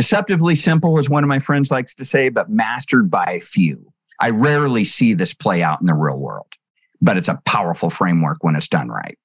Deceptively simple, as one of my friends likes to say, but mastered by a few. I rarely see this play out in the real world, but it's a powerful framework when it's done right.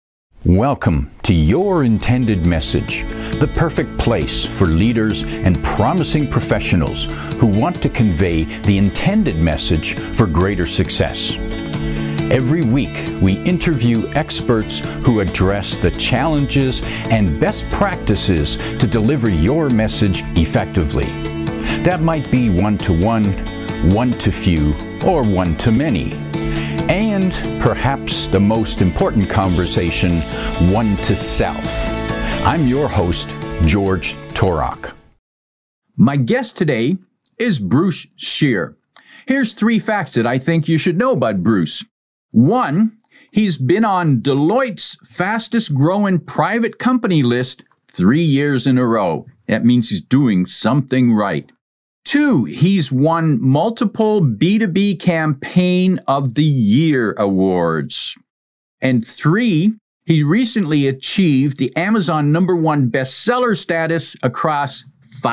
Welcome to Your Intended Message, the perfect place for leaders and promising professionals who want to convey the intended message for greater success. Every week, we interview experts who address the challenges and best practices to deliver your message effectively. That might be one-to-one, one-to-few, or one-to-many. And perhaps the most important conversation, one-to-self. I'm your host, George Torok. My guest today is Bruce Shear. Here's 3 facts that I think you should know about Bruce. 1, he's been on Deloitte's fastest growing private company list 3 years in a row. That means he's doing something right. 2, he's won multiple B2B Campaign of the Year awards. And 3, he recently achieved the Amazon #1 bestseller status across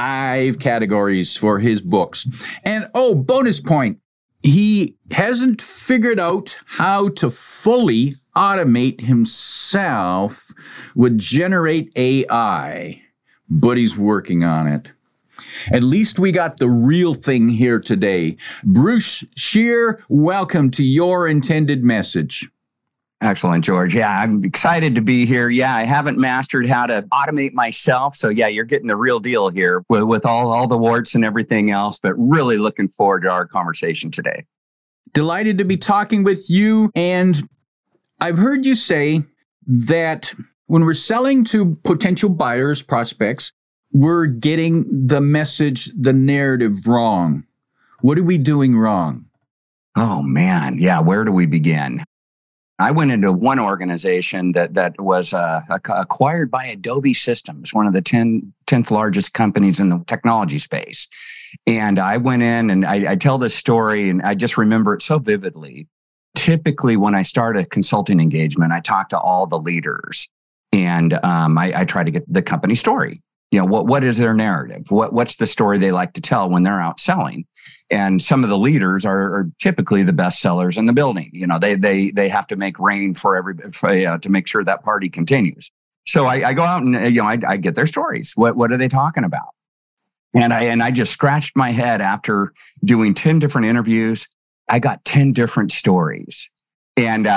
5 categories for his books. And bonus point, he hasn't figured out how to fully automate himself with Generate AI, but he's working on it. At least we got the real thing here today. Bruce Shear, welcome to Your Intended Message. Excellent, George. Yeah, I'm excited to be here. Yeah, I haven't mastered how to automate myself. So yeah, you're getting the real deal here with all the warts and everything else, but really looking forward to our conversation today. Delighted to be talking with you. And I've heard you say that when we're selling to potential buyers, prospects, we're getting the message, the narrative wrong. What are we doing wrong? Oh, man. Yeah, where do we begin? I went into one organization that was acquired by Adobe Systems, one of the 10th largest companies in the technology space. And I went in and I tell this story and I just remember it so vividly. Typically, when I start a consulting engagement, I talk to all the leaders and I try to get the company story. You know, what is their narrative? What's the story they like to tell when they're out selling? And some of the leaders are typically the best sellers in the building. You know, they have to make rain for to make sure that party continues. So I go out and I get their stories. What are they talking about? And I just scratched my head after doing 10 different interviews. I got 10 different stories, and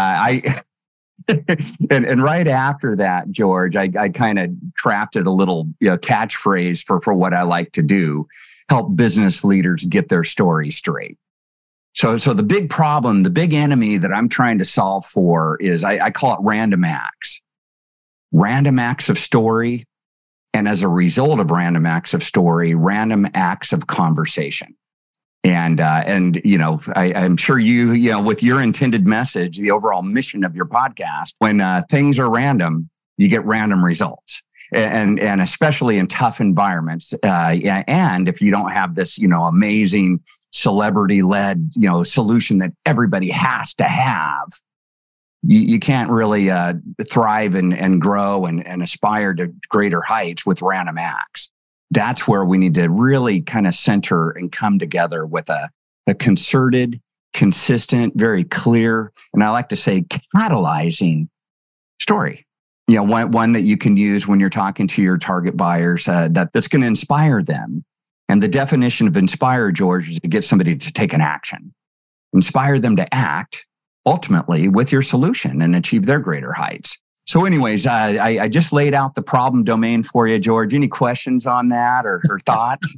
and right after that, George, I kind of crafted a little catchphrase for what I like to do, help business leaders get their story straight. So the big problem, the big enemy that I'm trying to solve for is I call it random acts. Random acts of story, and as a result of random acts of story, random acts of conversation. And I'm sure you with your intended message, the overall mission of your podcast, when things are random, you get random results. And especially in tough environments. And if you don't have this, amazing celebrity-led, solution that everybody has to have, you can't really thrive and grow and aspire to greater heights with random acts. That's where we need to really kind of center and come together with a concerted, consistent, very clear, and I like to say catalyzing story. One that you can use when you're talking to your target buyers that's going to inspire them. And the definition of inspire, George, is to get somebody to take an action. Inspire them to act ultimately with your solution and achieve their greater heights. So anyways, I just laid out the problem domain for you, George. Any questions on that or thoughts?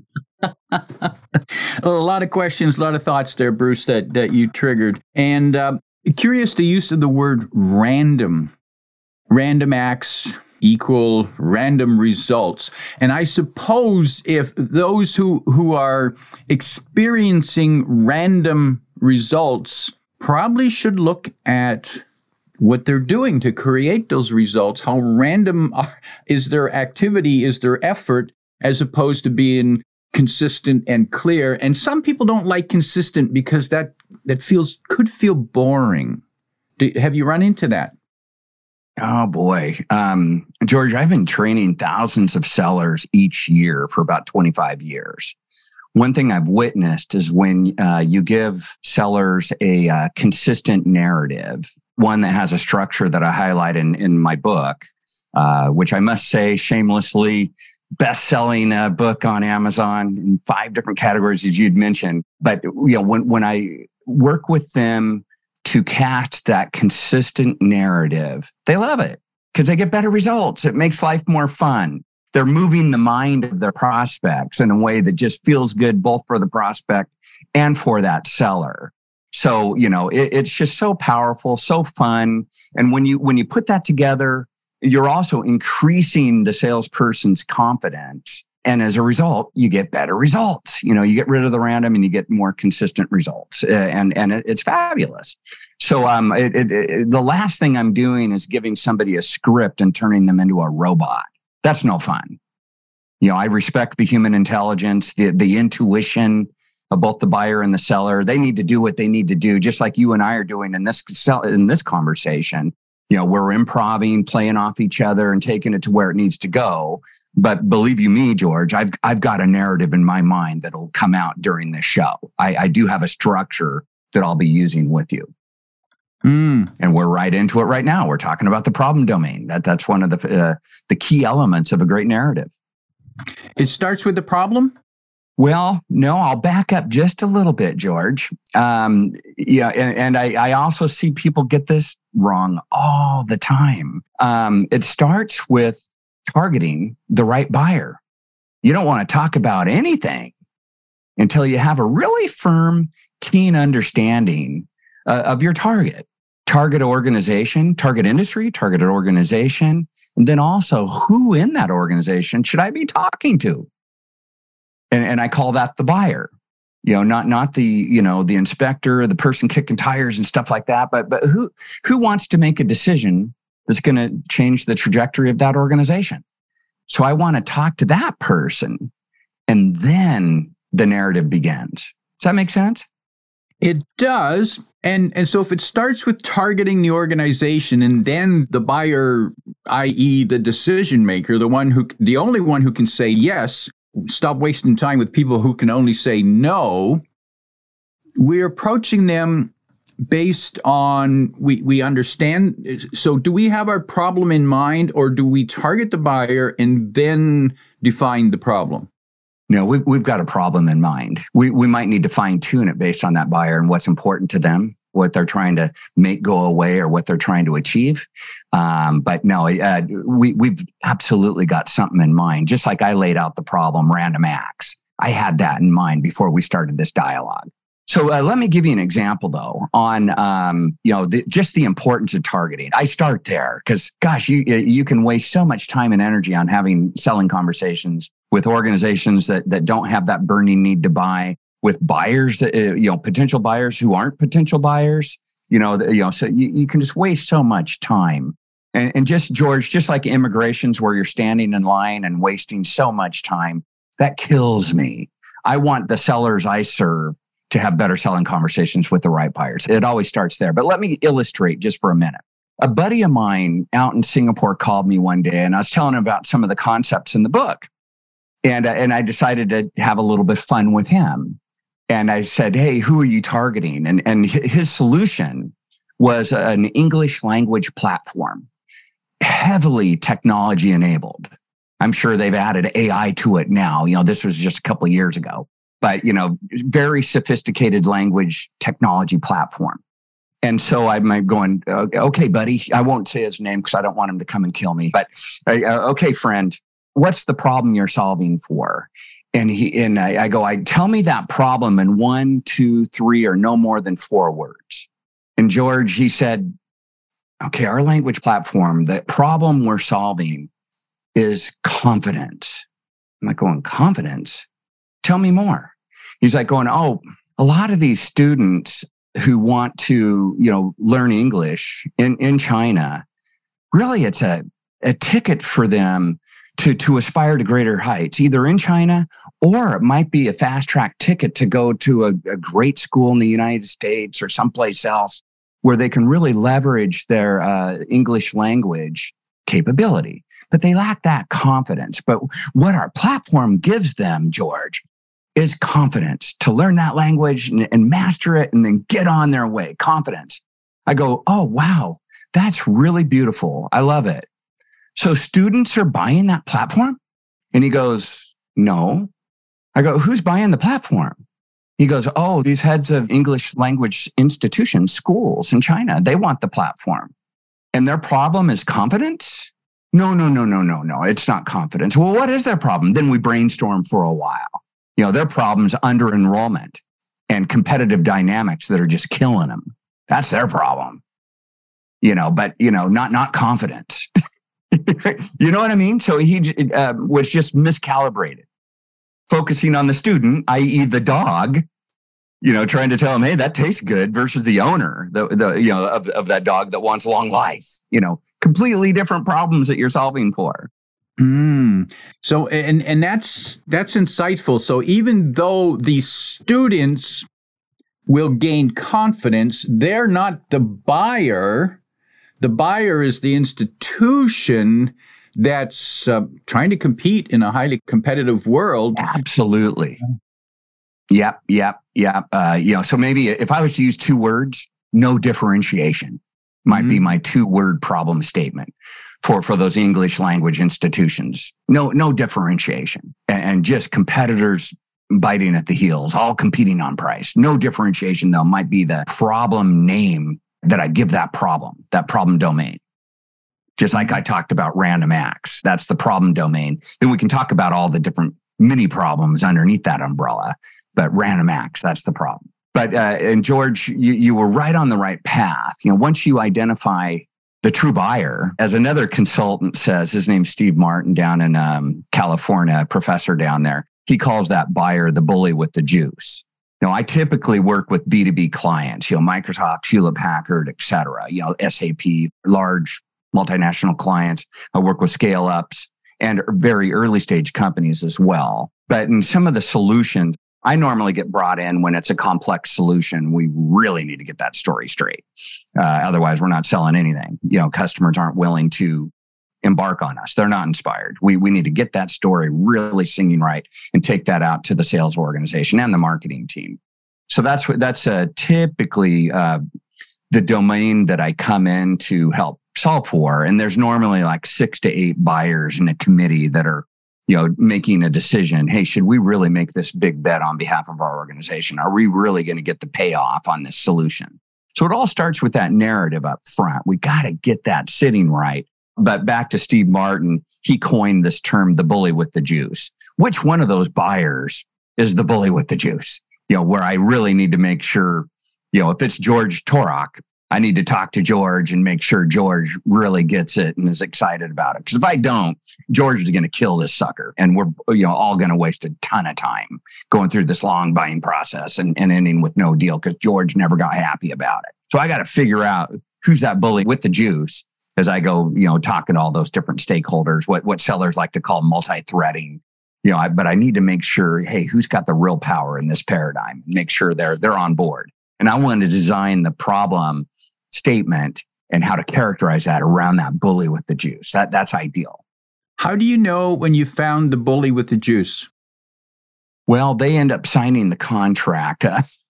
A lot of questions, a lot of thoughts there, Bruce, that you triggered. And curious the use of the word random. Random acts equal random results. And I suppose if those who are experiencing random results probably should look at what they're doing to create those results. How random is their activity, is their effort, as opposed to being consistent and clear. And some people don't like consistent because that could feel boring. Have you run into that? Oh boy. George, I've been training thousands of sellers each year for about 25 years. One thing I've witnessed is when you give sellers a consistent narrative, one that has a structure that I highlight in my book, which I must say shamelessly, best-selling book on Amazon in 5 different categories, as you'd mentioned. But when I work with them to cast that consistent narrative, they love it because they get better results. It makes life more fun. They're moving the mind of their prospects in a way that just feels good, both for the prospect and for that seller. So, it's just so powerful, so fun. And when you put that together, you're also increasing the salesperson's confidence. And as a result, you get better results. You get rid of the random and you get more consistent results. And it's fabulous. So the last thing I'm doing is giving somebody a script and turning them into a robot. That's no fun. I respect the human intelligence, the intuition of both the buyer and the seller. They need to do what they need to do, just like you and I are doing in this conversation. We're improving, playing off each other and taking it to where it needs to go. But believe you me, George, I've got a narrative in my mind that'll come out during this show. I do have a structure that I'll be using with you. And we're right into it right now. We're talking about the problem domain. That's one of the key elements of a great narrative. It starts with the problem? Well, no, I'll back up just a little bit, George. And I also see people get this wrong all the time. It starts with targeting the right buyer. You don't want to talk about anything until you have a really firm, keen understanding of your target organization, target industry, targeted organization, and then also who in that organization should I be talking to? And I call that the buyer, not the, the inspector, the person kicking tires and stuff like that, but who wants to make a decision that's going to change the trajectory of that organization? So I want to talk to that person, and then the narrative begins. Does that make sense? It does. And so if it starts with targeting the organization and then the buyer, i.e. the decision maker, the only one who can say yes, stop wasting time with people who can only say no, we're approaching them based on, we understand. So do we have our problem in mind, or do we target the buyer and then define the problem? No, we've got a problem in mind. We might need to fine tune it based on that buyer and what's important to them, what they're trying to make go away or what they're trying to achieve. But no, we've absolutely got something in mind. Just like I laid out the problem, random acts. I had that in mind before we started this dialogue. So let me give you an example, though, on just the importance of targeting. I start there because, gosh, you can waste so much time and energy on having selling conversations with organizations that don't have that burning need to buy, with buyers that potential buyers who aren't potential buyers. So you can just waste so much time. And just, George, just like immigrations where you're standing in line and wasting so much time, that kills me. I want the sellers I serve to have better selling conversations with the right buyers. It always starts there. But let me illustrate just for a minute. A buddy of mine out in Singapore called me one day, and I was telling him about some of the concepts in the book. And I decided to have a little bit of fun with him. And I said, hey, who are you targeting? And his solution was an English language platform, heavily technology enabled. I'm sure they've added AI to it now. This was just a couple of years ago. But, very sophisticated language technology platform. And so I'm going, okay, buddy, I won't say his name because I don't want him to come and kill me. But okay, friend, what's the problem you're solving for? And I go, tell me that problem in 1, 2, 3, or no more than 4 words. And George, he said, okay, our language platform, the problem we're solving is confidence. I'm like going, confidence? Tell me more. He's like going, a lot of these students who want to, learn English in China, really it's a ticket for them to aspire to greater heights, either in China, or it might be a fast track ticket to go to a great school in the United States or someplace else. where they can really leverage their English language capability, but they lack that confidence. But what our platform gives them, George, is confidence to learn that language and master it and then get on their way. Confidence. I go, oh, wow, that's really beautiful. I love it. So students are buying that platform? And he goes, no. I go, who's buying the platform? He goes, oh, these heads of English language institutions, schools in China, they want the platform. And their problem is confidence? No. It's not confidence. Well, what is their problem? Then we brainstorm for a while. Their problem's under enrollment and competitive dynamics that are just killing them. That's their problem. But not confidence. You know what I mean? So he was just miscalibrated, focusing on the student, i.e. the dog, trying to tell him, hey, that tastes good, versus the owner, of that dog that wants long life. Completely different problems that you're solving for. So, and that's insightful. So even though the students will gain confidence, they're not the buyer. The buyer is the institution that's trying to compete in a highly competitive world. Absolutely. Yep. So maybe if I was to use 2 words, no differentiation might be my 2-word problem statement for those English language institutions. No differentiation, and just competitors biting at the heels, all competing on price. No differentiation, though, might be the problem name that I give that problem domain. Just like I talked about random acts, that's the problem domain. Then we can talk about all the different mini problems underneath that umbrella, but random acts, that's the problem. But, and George, you were right on the right path. Once you identify the true buyer, as another consultant says, his name's Steve Martin down in California, a professor down there, he calls that buyer the bully with the juice. I typically work with B2B clients, Microsoft, Hewlett Packard, et cetera, SAP, large multinational clients. I work with scale ups and very early stage companies as well. But in some of the solutions, I normally get brought in when it's a complex solution. We really need to get that story straight. Otherwise, we're not selling anything. Customers aren't willing to embark on us. They're not inspired. We need to get that story really singing right and take that out to the sales organization and the marketing team. So that's typically the domain that I come in to help solve for. And there's normally like 6 to 8 buyers in a committee that are making a decision. Hey, should we really make this big bet on behalf of our organization? Are we really going to get the payoff on this solution? So it all starts with that narrative up front. We got to get that sitting right. But back to Steve Martin, he coined this term, the bully with the juice. Which one of those buyers is the bully with the juice? Where I really need to make sure, if it's George Torok, I need to talk to George and make sure George really gets it and is excited about it. Because if I don't, George is going to kill this sucker. And we're all going to waste a ton of time going through this long buying process and ending with no deal because George never got happy about it. So I got to figure out who's that bully with the juice as I go, talking to all those different stakeholders, what sellers like to call multi-threading. But I need to make sure, hey, who's got the real power in this paradigm? Make sure they're on board. And I want to design the problem statement and how to characterize that around that bully with the juice. That's ideal. How do you know when you found the bully with the juice? Well, they end up signing the contract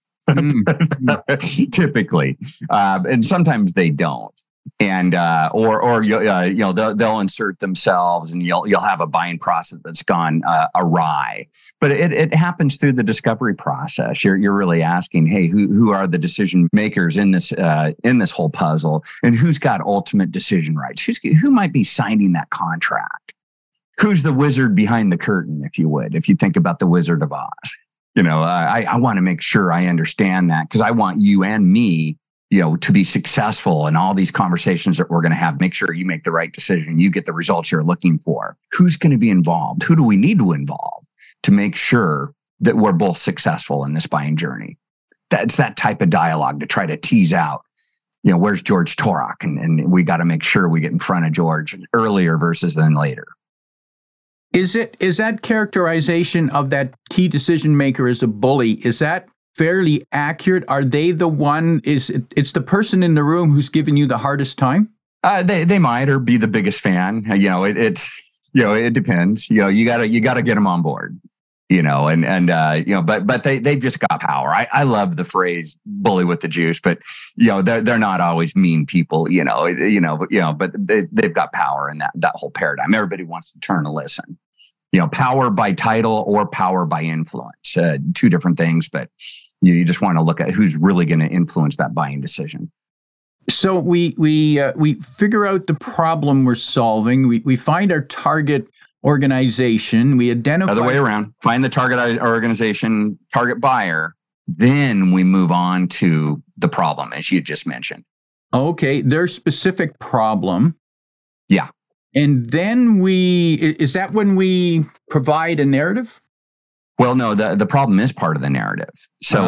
typically, and sometimes they don't. And they'll insert themselves, and you'll have a buying process that's gone awry. But it happens through the discovery process. You're really asking, hey, who are the decision makers in this whole puzzle, and who's got ultimate decision rights? Who might be signing that contract? Who's the wizard behind the curtain, if you would? If you think about the Wizard of Oz, I want to make sure I understand that, because I want you and me, to be successful in all these conversations that we're going to have. Make sure you make the right decision. You get the results you're looking for. Who's going to be involved? Who do we need to involve to make sure that we're both successful in this buying journey? That's that type of dialogue to try to tease out, where's George Torok? And we got to make sure we get in front of George earlier versus then later. Is that characterization of that key decision maker as a bully, is that fairly accurate? Are they the one, it's the person in the room who's giving you the hardest time? They might, or be the biggest fan. It depends. You gotta get them on board. But they've just got power. I love the phrase "bully with the juice," but they're not always mean people. But they've got power in that whole paradigm. Everybody wants to turn and listen. Power by title or power by influence, two different things. But you just want to look at who's really going to influence that buying decision. So we figure out the problem we're solving. We find our target organization. We identify other way around. Find the target organization, target buyer. Then we move on to the problem, as you just mentioned. Okay, their specific problem. Yeah. And then is that when we provide a narrative? Well, no, the problem is part of the narrative. So,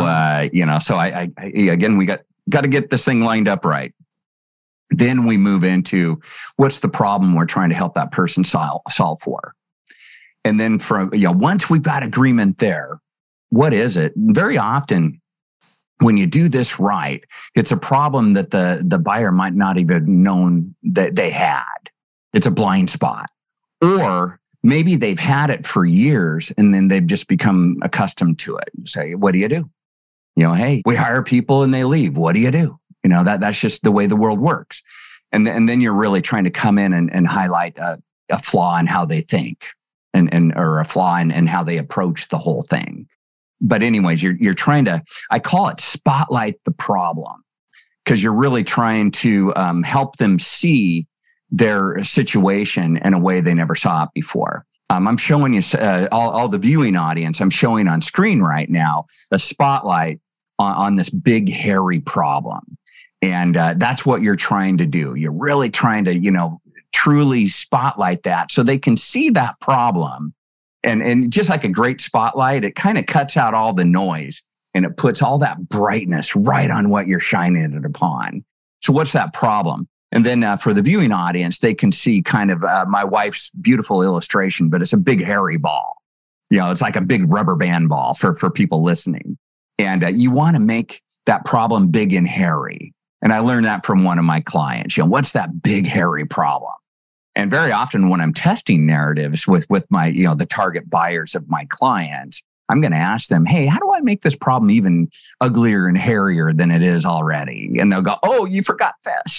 again, we got to get this thing lined up right. Then we move into what's the problem we're trying to help that person solve for. And then once we've got agreement there, what is it? Very often when you do this right, it's a problem that the buyer might not even known that they had. It's a blind spot. Or maybe they've had it for years and then they've just become accustomed to it. You say, what do you do? Hey, we hire people and they leave. What do you do? That's just the way the world works. And then you're really trying to come in and highlight a flaw in how they think or a flaw in how they approach the whole thing. But anyways, you're trying to, I call it spotlight the problem, because you're really trying to help them see their situation in a way they never saw it before. I'm showing you all the viewing audience. I'm showing on screen right now a spotlight on this big, hairy problem. And that's what you're trying to do. You're really trying to, truly spotlight that so they can see that problem. And just like a great spotlight, it kind of cuts out all the noise and it puts all that brightness right on what you're shining it upon. So what's that problem? And then for the viewing audience, they can see kind of my wife's beautiful illustration, but it's a big hairy ball. It's like a big rubber band ball for people listening. And you want to make that problem big and hairy. And I learned that from one of my clients. What's that big hairy problem? And very often when I'm testing narratives with my, the target buyers of my clients, I'm going to ask them, hey, how do I make this problem even uglier and hairier than it is already? And they'll go, oh, you forgot this.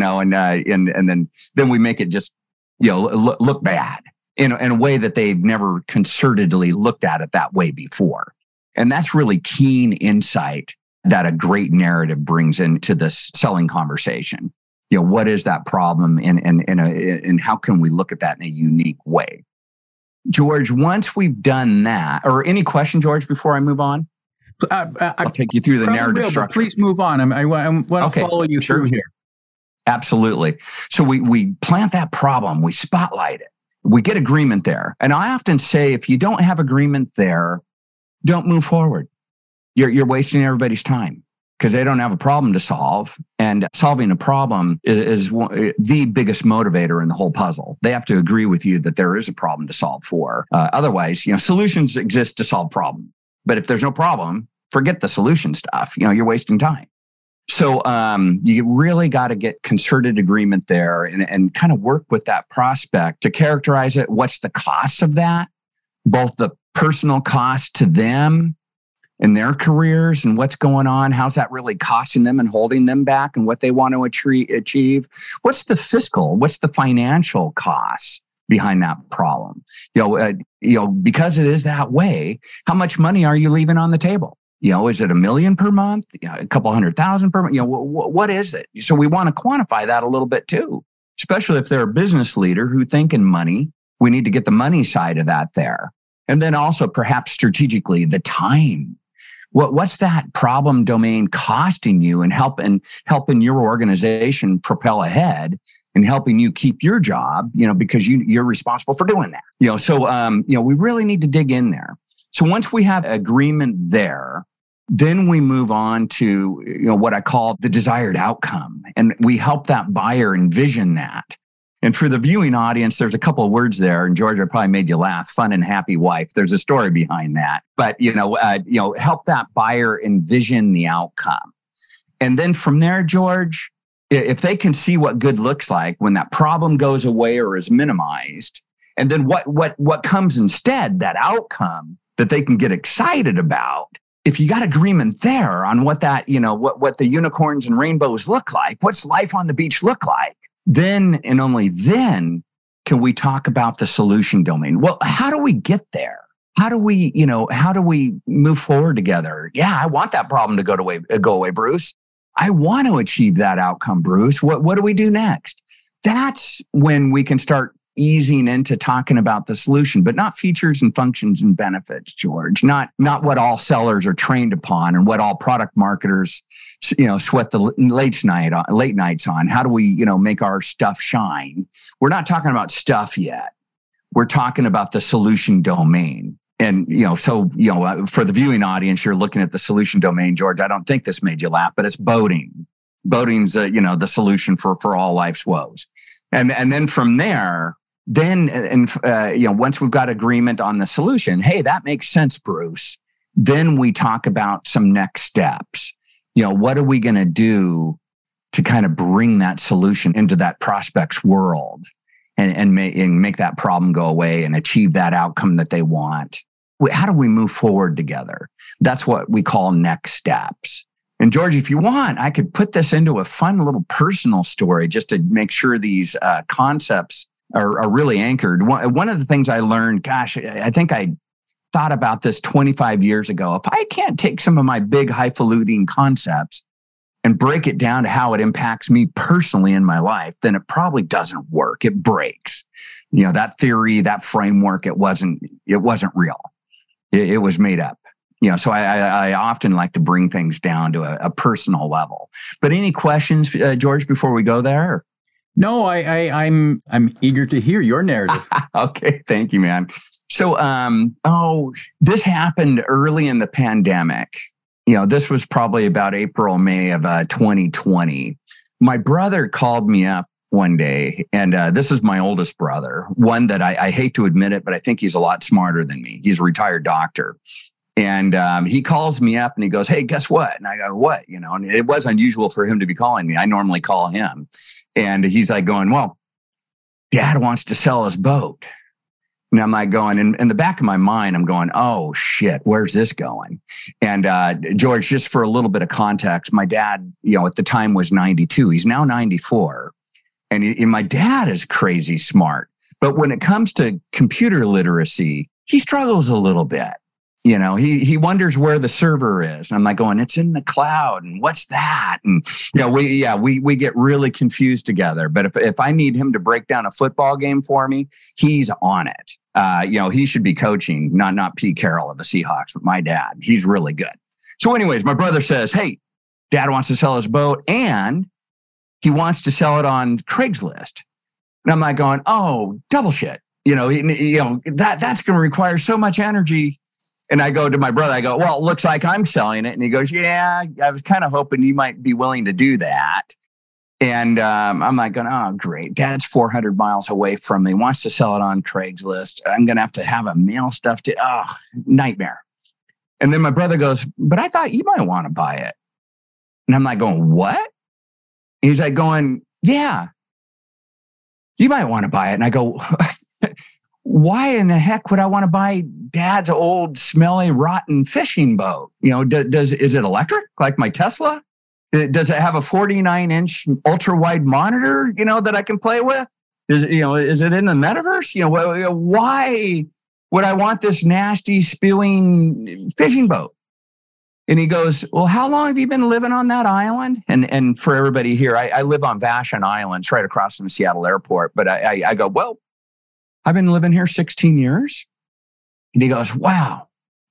And then we make it just, look bad in a way that they've never concertedly looked at it that way before. And that's really keen insight that a great narrative brings into this selling conversation. What is that problem and how can we look at that in a unique way? George, once we've done that, or any question, George, before I move on? I'll take you through the narrative structure. Please move on. I want to follow you through here. Absolutely. So we plant that problem, we spotlight it, we get agreement there. And I often say, if you don't have agreement there, don't move forward. You're wasting everybody's time because they don't have a problem to solve. And solving a problem is the biggest motivator in the whole puzzle. They have to agree with you that there is a problem to solve for. Otherwise, solutions exist to solve problems. But if there's no problem, forget the solution stuff. You're wasting time. So you really got to get concerted agreement there and kind of work with that prospect to characterize it. What's the cost of that? Both the personal cost to them in their careers and what's going on. How's that really costing them and holding them back and what they want to achieve? What's the financial cost behind that problem? Because it is that way, how much money are you leaving on the table? Is it $1 million per month? A couple $100,000 per month? What is it? So we want to quantify that a little bit too, especially if they're a business leader who think in money. We need to get the money side of that there. And then also perhaps strategically the time. What's that problem domain costing you and helping your organization propel ahead and helping you keep your job, because you're responsible for doing that. So we really need to dig in there. So once we have agreement there, then we move on to, what I call the desired outcome. And we help that buyer envision that. And for the viewing audience, there's a couple of words there, and George, I probably made you laugh. Fun and happy wife. There's a story behind that, but help that buyer envision the outcome, and then from there, George, if they can see what good looks like when that problem goes away or is minimized, and then what comes instead, that outcome that they can get excited about. If you got agreement there on what that, what the unicorns and rainbows look like, what's life on the beach look like, then and only then can we talk about the solution domain. Well, how do we get there? How do we move forward together? Yeah, I want that problem to go away, Bruce. I want to achieve that outcome, Bruce. What do we do next? That's when we can start easing into talking about the solution, but not features and functions and benefits, George. Not what all sellers are trained upon and what all product marketers, sweat the late nights on. How do we, make our stuff shine? We're not talking about stuff yet. We're talking about the solution domain. And, for the viewing audience, you're looking at the solution domain, George. I don't think this made you laugh, but it's boating. Boating's, the solution for all life's woes. And then from there, once we've got agreement on the solution, hey, that makes sense, Bruce. Then we talk about some next steps. What are we going to do to kind of bring that solution into that prospect's world and make that problem go away and achieve that outcome that they want? How do we move forward together? That's what we call next steps. And George, if you want, I could put this into a fun little personal story just to make sure these concepts are really anchored. One of the things I learned, gosh, I think I thought about this 25 years ago. If I can't take some of my big highfalutin concepts and break it down to how it impacts me personally in my life, then it probably doesn't work. It breaks. That theory, that framework, it wasn't real. It was made up. So I often like to bring things down to a personal level. But any questions, George, before we go there? No, I'm eager to hear your narrative. Okay, thank you, man. So, this happened early in the pandemic. This was probably about April, May of 2020. My brother called me up one day, and this is my oldest brother, one that I hate to admit it, but I think he's a lot smarter than me. He's a retired doctor. And he calls me up and he goes, hey, guess what? And I go, what? And it was unusual for him to be calling me. I normally call him. And he's like going, well, Dad wants to sell his boat. And I'm like going, in the back of my mind, I'm going, oh, shit, where's this going? And George, just for a little bit of context, my dad, at the time was 92. He's now 94. And my dad is crazy smart. But when it comes to computer literacy, he struggles a little bit. He wonders where the server is. And I'm like going, it's in the cloud. And what's that? And, we get really confused together. But if I need him to break down a football game for me, he's on it. He should be coaching, not Pete Carroll of the Seahawks, but my dad. He's really good. So anyways, my brother says, hey, Dad wants to sell his boat and he wants to sell it on Craigslist. And I'm like going, oh, double shit. That's going to require so much energy. And I go to my brother, I go, well, it looks like I'm selling it. And he goes, yeah, I was kind of hoping you might be willing to do that. And I'm like going, oh, great. Dad's 400 miles away from me, wants to sell it on Craigslist. I'm going to have a mail stuff to, nightmare. And then my brother goes, but I thought you might want to buy it. And I'm like going, what? He's like going, yeah, you might want to buy it. And I go, why in the heck would I want to buy Dad's old, smelly, rotten fishing boat? Is it electric like my Tesla? Does it have a 49-inch ultra-wide monitor, that I can play with? Is it in the metaverse? Why would I want this nasty, spewing fishing boat? And he goes, well, how long have you been living on that island? And for everybody here, I live on Vashon Island. It's right across from the Seattle airport. But I go, well, I've been living here 16 years. And he goes, wow,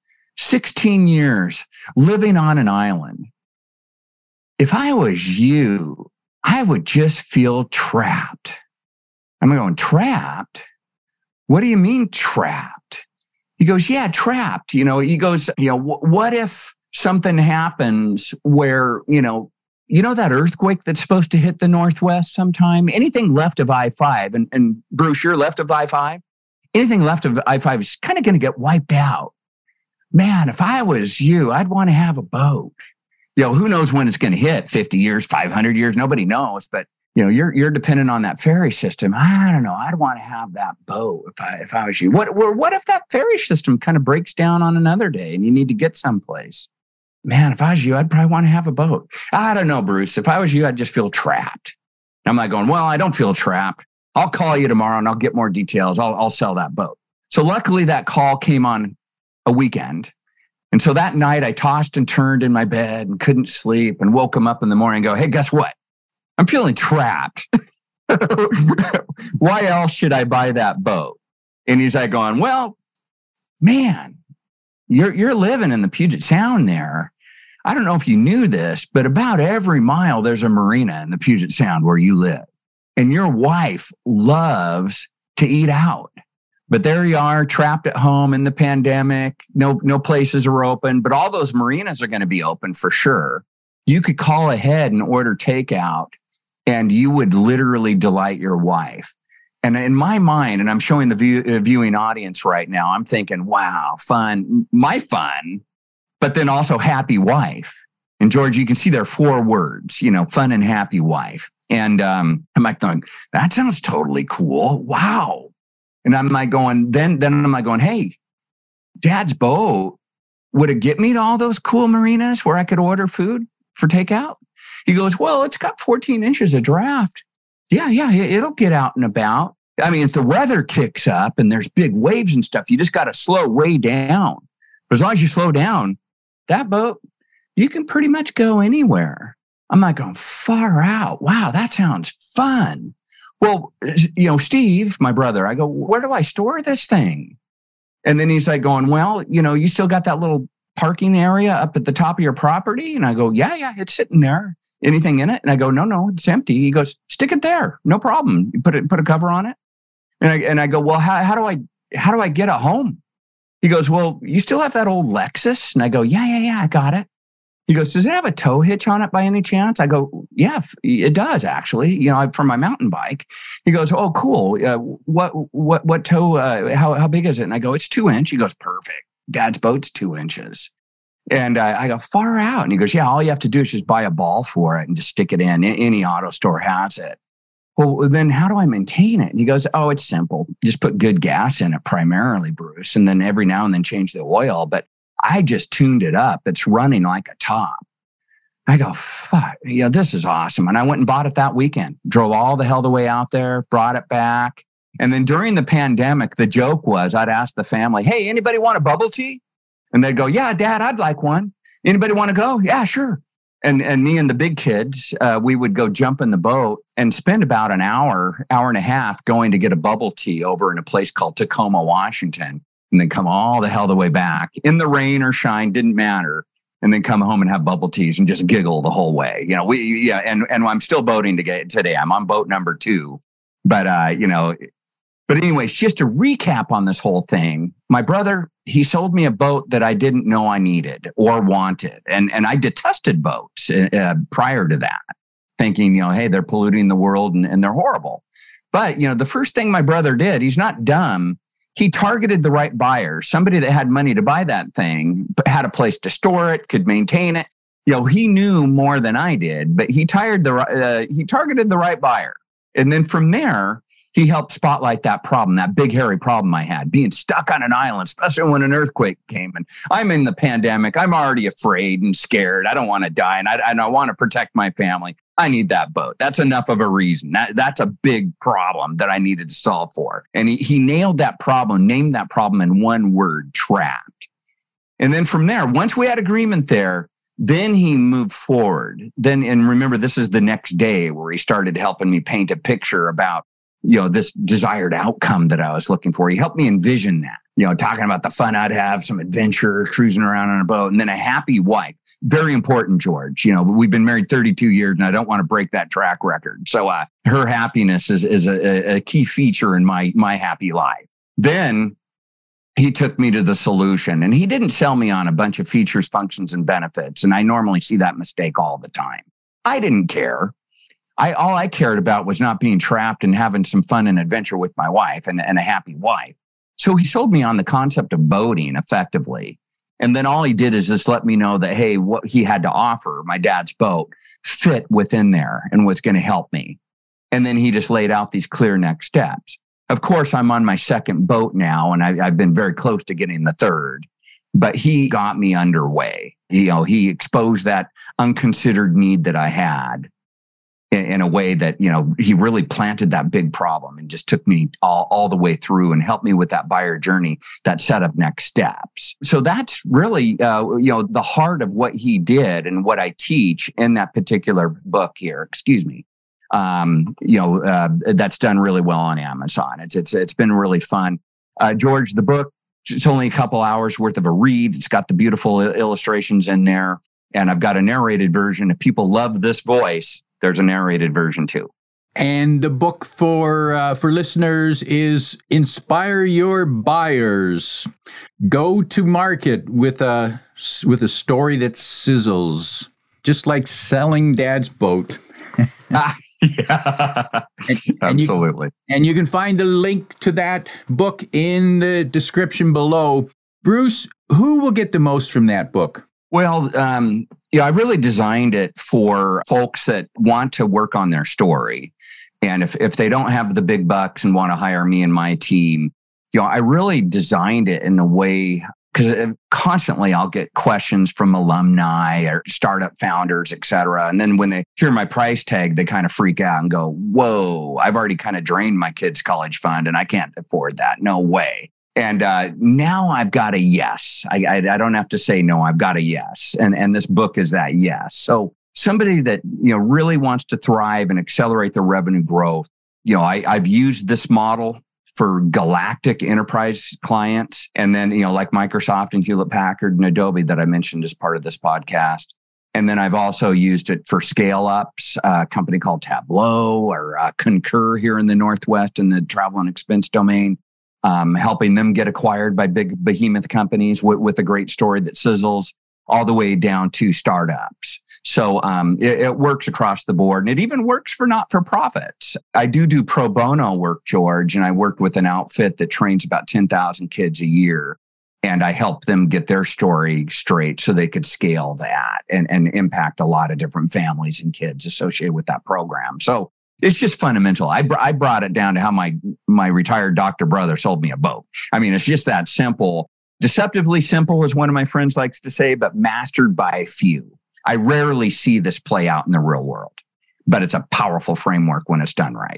16 years living on an island. If I was you, I would just feel trapped. I'm going, trapped? What do you mean trapped? He goes, yeah, trapped. He goes, what if something happens where, you know that earthquake that's supposed to hit the Northwest sometime? Anything left of I-5, and Bruce, you're left of I-5? Anything left of I-5 is kind of going to get wiped out. Man, if I was you, I'd want to have a boat. Who knows when it's going to hit? 50 years, 500 years, nobody knows. But, you're dependent on that ferry system. I don't know. I'd want to have that boat if I was you. What if that ferry system kind of breaks down on another day and you need to get someplace? Man, if I was you, I'd probably want to have a boat. I don't know, Bruce. If I was you, I'd just feel trapped. I'm like going, well, I don't feel trapped. I'll call you tomorrow and I'll get more details. I'll sell that boat. So luckily that call came on a weekend. And so that night I tossed and turned in my bed and couldn't sleep and woke him up in the morning and go, hey, guess what? I'm feeling trapped. Why else should I buy that boat? And he's like going, well, man, you're living in the Puget Sound there. I don't know if you knew this, but about every mile there's a marina in the Puget Sound where you live. And your wife loves to eat out. But there you are, trapped at home in the pandemic. No places are open, but all those marinas are going to be open for sure. You could call ahead and order takeout, and you would literally delight your wife. And in my mind, and I'm showing the viewing audience right now, I'm thinking, wow, fun, my fun, but then also happy wife. And George, you can see there are 4 words, fun and happy wife. And I'm like, that sounds totally cool. Wow. And I'm like going, then I'm like going, hey, Dad's boat, would it get me to all those cool marinas where I could order food for takeout? He goes, well, it's got 14 inches of draft. Yeah, it'll get out and about. I mean, if the weather kicks up and there's big waves and stuff, you just got to slow way down. But as long as you slow down, that boat, you can pretty much go anywhere. I'm like going, far out. Wow, that sounds fun. Well, Steve, my brother, I go, where do I store this thing? And then he's like going, well, you still got that little parking area up at the top of your property? And I go, yeah, it's sitting there. Anything in it? And I go, no, it's empty. He goes, stick it there. No problem. You put a cover on it. And I go, well, how do I get it home? He goes, well, you still have that old Lexus? And I go, yeah, I got it. He goes, does it have a tow hitch on it by any chance? I go, yeah, it does actually, for my mountain bike. He goes, oh, cool. What tow, how big is it? And I go, it's 2 inch. He goes, perfect. Dad's boat's 2 inches. And I go, far out. And he goes, yeah, all you have to do is just buy a ball for it and just stick it in. Any auto store has it. Well, then how do I maintain it? And he goes, oh, it's simple. Just put good gas in it primarily, Bruce. And then every now and then change the oil. But I just tuned it up. It's running like a top. I go, fuck, this is awesome. And I went and bought it that weekend, drove all the hell the way out there, brought it back. And then during the pandemic, the joke was I'd ask the family, hey, anybody want a bubble tea? And they'd go, yeah, Dad, I'd like one. Anybody want to go? Yeah, sure. And me and the big kids, we would go jump in the boat and spend about an hour and a half going to get a bubble tea over in a place called Tacoma, Washington, and then come all the hell the way back in the rain or shine, didn't matter. And then come home and have bubble teas and just giggle the whole way. And I'm still boating today. I'm on boat number 2. But anyways, just to recap on this whole thing, my brother, he sold me a boat that I didn't know I needed or wanted. And I detested boats prior to that, thinking, hey, they're polluting the world and they're horrible. But, the first thing my brother did, he's not dumb. He targeted the right buyer, somebody that had money to buy that thing, but had a place to store it, could maintain it. He knew more than I did, but he targeted the right buyer. And then from there, he helped spotlight that problem, that big, hairy problem I had, being stuck on an island, especially when an earthquake came. And I'm in the pandemic. I'm already afraid and scared. I don't want to die. And I want to protect my family. I need that boat. That's enough of a reason. That's a big problem that I needed to solve for. And he nailed that problem, named that problem in one word, trapped. And then from there, once we had agreement there, then he moved forward. And remember, this is the next day where he started helping me paint a picture about this desired outcome that I was looking for. He helped me envision that, talking about the fun I'd have, some adventure, cruising around on a boat, and then a happy wife. Very important, George. We've been married 32 years and I don't want to break that track record. So her happiness is a key feature in my happy life. Then he took me to the solution, and he didn't sell me on a bunch of features, functions, and benefits. And I normally see that mistake all the time. I didn't care. All I cared about was not being trapped and having some fun and adventure with my wife and a happy wife. So he sold me on the concept of boating effectively. And then all he did is just let me know that, hey, what he had to offer, my dad's boat, fit within there and was going to help me. And then he just laid out these clear next steps. Of course, I'm on my second boat now, and I've been very close to getting the third. But he got me underway. He exposed that unconsidered need that I had in a way that, he really planted that big problem and just took me all the way through and helped me with that buyer journey, that set of next steps. So that's really, the heart of what he did and what I teach in that particular book here, that's done really well on Amazon. It's been really fun. George, the book, it's only a couple hours worth of a read. It's got the beautiful illustrations in there. And I've got a narrated version. If people love this voice, there's a narrated version too. And the book for listeners is Inspire Your Buyers. Go to market with a story that sizzles, just like selling Dad's boat. Yeah, absolutely. And you can find the link to that book in the description below. Bruce, who will get the most from that book? Well, I really designed it for folks that want to work on their story. And if they don't have the big bucks and want to hire me and my team, I really designed it in the way, because constantly I'll get questions from alumni or startup founders, et cetera. And then when they hear my price tag, they kind of freak out and go, whoa, I've already kind of drained my kids' college fund and I can't afford that. No way. And now I've got a yes. I don't have to say no, I've got a yes. And this book is that yes. So somebody that, really wants to thrive and accelerate their revenue growth, I've used this model for galactic enterprise clients. And then, like Microsoft and Hewlett Packard and Adobe that I mentioned as part of this podcast. And then I've also used it for scale ups, a company called Tableau or Concur here in the Northwest in the travel and expense domain, helping them get acquired by big behemoth companies with a great story that sizzles, all the way down to startups. So it works across the board, and it even works for not-for-profits. I do pro bono work, George, and I worked with an outfit that trains about 10,000 kids a year, and I helped them get their story straight so they could scale that and impact a lot of different families and kids associated with that program. So it's just fundamental. I brought it down to how my retired doctor brother sold me a boat. I mean, it's just that simple. Deceptively simple, as one of my friends likes to say, but mastered by a few. I rarely see this play out in the real world, but it's a powerful framework when it's done right.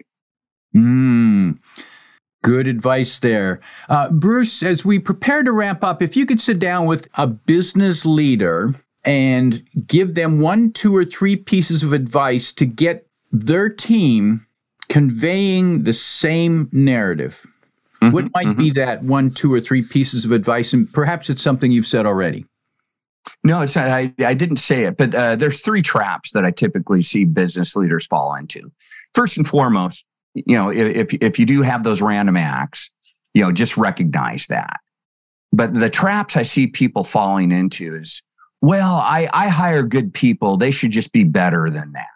Good advice there. Bruce, as we prepare to wrap up, if you could sit down with a business leader and give them 1, 2, or 3 pieces of advice to get their team conveying the same narrative. What might be that 1, 2, or 3 pieces of advice? And perhaps it's something you've said already. No, it's not. I didn't say it, but there's 3 traps that I typically see business leaders fall into. First and foremost, if you do have those random acts, just recognize that. But the traps I see people falling into is, well, I hire good people. They should just be better than that.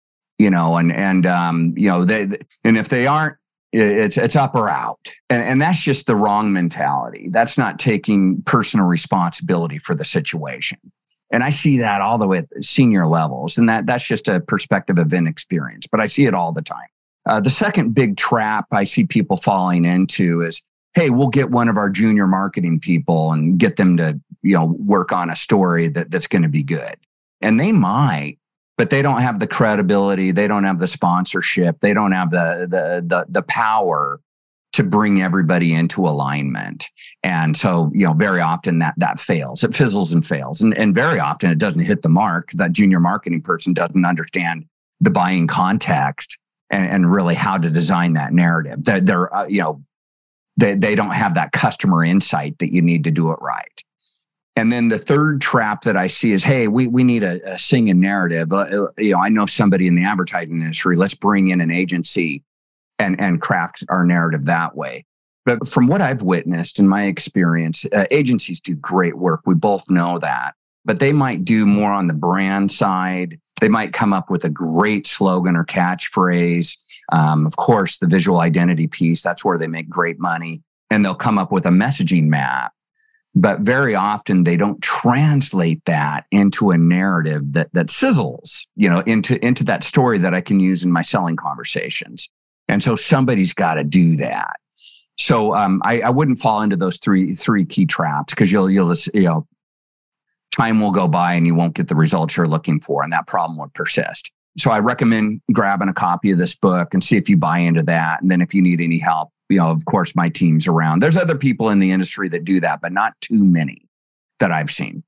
And if they aren't, it's up or out. And that's just the wrong mentality. That's not taking personal responsibility for the situation. And I see that all the way at senior levels. And that's just a perspective of inexperience, but I see it all the time. The second big trap I see people falling into is, hey, we'll get one of our junior marketing people and get them to, work on a story that's going to be good. And they might, but they don't have the credibility. They don't have the sponsorship. They don't have the power to bring everybody into alignment. And so, very often that fails. It fizzles and fails. And very often it doesn't hit the mark. That junior marketing person doesn't understand the buying context and really how to design that narrative. They don't have that customer insight that you need to do it right. And then the third trap that I see is, hey, we need a singing narrative. I know somebody in the advertising industry. Let's bring in an agency and craft our narrative that way. But from what I've witnessed in my experience, agencies do great work. We both know that. But they might do more on the brand side They might come up with a great slogan or catchphrase. Of course, the visual identity piece, that's where they make great money. And they'll come up with a messaging map. But very often they don't translate that into a narrative that sizzles, into that story that I can use in my selling conversations. And so somebody's got to do that. So I wouldn't fall into those three key traps, because you'll just, time will go by and you won't get the results you're looking for, and that problem would persist. So I recommend grabbing a copy of this book and see if you buy into that. And then if you need any help, of course, my team's around. There's other people in the industry that do that, but not too many that I've seen.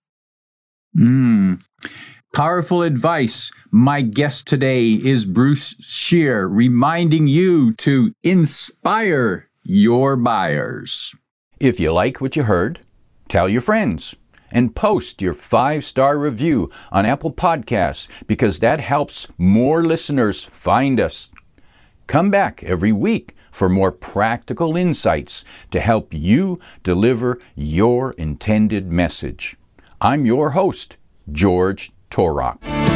Powerful advice. My guest today is Bruce Shear, reminding you to inspire your buyers. If you like what you heard, tell your friends and post your 5-star review on Apple Podcasts, because that helps more listeners find us. Come back every week for more practical insights to help you deliver your intended message. I'm your host, George Torok.